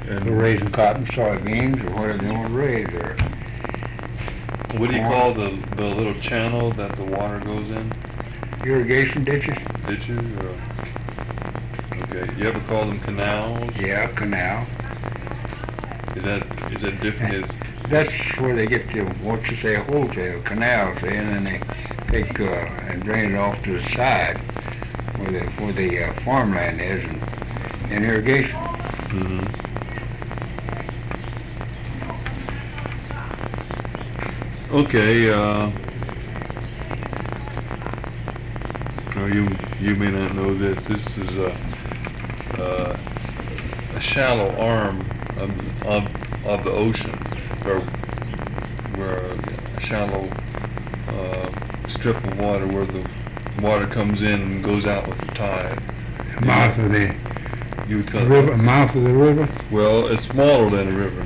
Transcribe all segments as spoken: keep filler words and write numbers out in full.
And for raising cotton, soybeans, or whatever they want to raise, or what do you corn. call the the little channel that the water goes in? Irrigation ditches? Ditches or? Okay. You ever call them canals? Yeah, canal. Is that is that different? Is That's where they get the, what you say, wholesale canals, see, and then they take, uh, and drain it off to the side where the, where the uh, farmland is, and, and irrigation. mm-hmm. Okay. Uh, oh, you you may not know this. This is a uh, a shallow arm of, of of the ocean, where where a shallow uh, strip of water where the water comes in and goes out with the tide. Mouth of the You would call river, it, mouth of the river, well, it's smaller than a river.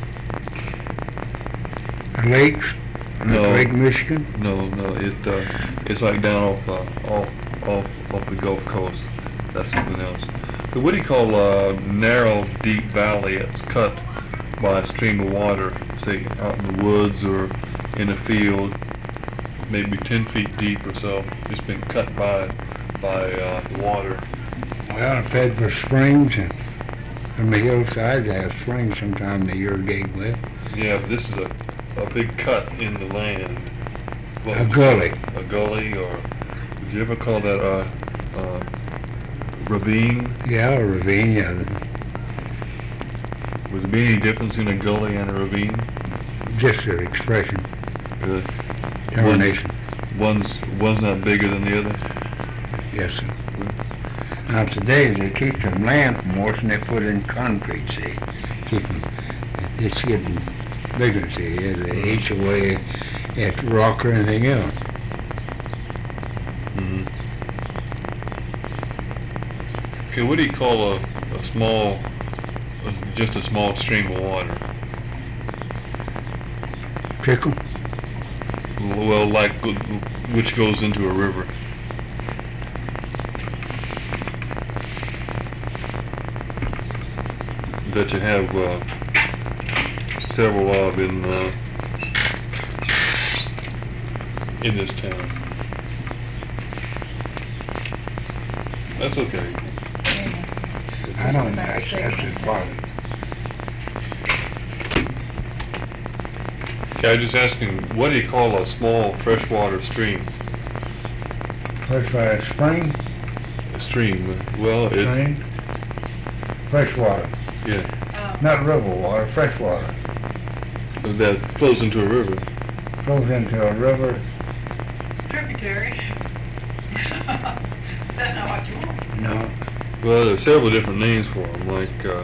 lakes, No. like Lake Michigan. No, no, it uh, it's like down off uh, off off off the Gulf Coast. That's something else. So what do you call a narrow, deep valley that's cut by a stream of water, say out in the woods or in a field, maybe ten feet deep or so? It's been cut by by uh, the water. Well, fed for springs, and on the hillsides they have springs sometimes they irrigate with. Yeah, but this is a, a big cut in the land. What A would you gully. call it? A gully, or would you ever call that a, a ravine? Yeah, a ravine, yeah. Would there be any difference in a gully and a ravine? Just an expression, Really? termination. One's one's not bigger than the other. Yes, sir. Now today they keep some land from washing, they put in concrete, see. Keep them, it's getting bigger, see. They eat away at rock or anything else. Mm-hmm. Okay, what do you call a, a small, uh, just a small stream of water? Trickle? Well, like which goes into a river. That you have uh, several of in uh, in this town. That's okay. I don't know, that's, that's just part of it. Okay, I was just asking, what do you call a small freshwater stream? Freshwater spring, A stream. Well, it stream, freshwater, yeah, not river water, freshwater. that flows into a river. Goes into a river, Tributary. That's not what you want. no, Well, there's several different names for them, like uh,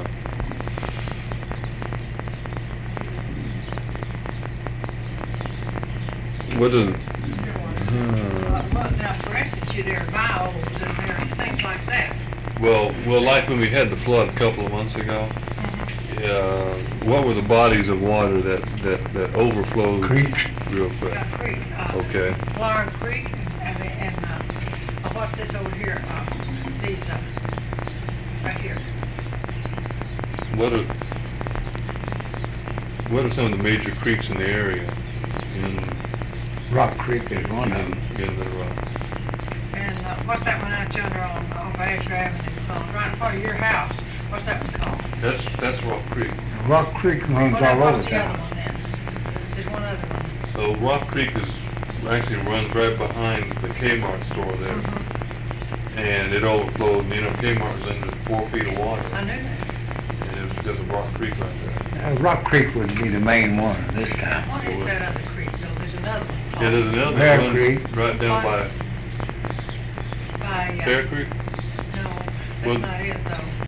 what is? Well, well, now, for instance, you there are vowels in there and things like that. Well, well, like when we had the flood a couple of months ago. Uh, what were the bodies of water that that that overflowed creeks, real quick? Got Creek, uh, Okay. Lauren Creek, and, and, and uh, uh, what's this over here? Uh, these, uh, right here. What are what are some of the major creeks in the area? In Rock Creek is one of them. in, in the uh, And uh, what's that one out yonder on, on Asher Avenue called? Right in front of your house. What's that one called? that's that's Rock Creek. Rock Creek runs Well, all that over was the other town. one then. There's one other one. So Rock Creek is actually runs right behind the Kmart store there, Mhm. and it overflowed. You know, Kmart's under four feet of water, I knew that. and it was just a Rock Creek right there. Uh, Rock Creek would be the main one this time. What is that other creek though? There's another one. Yeah, there's another Bear one Creek. right down by By, uh, Bear Creek. no, Well- that's not it though.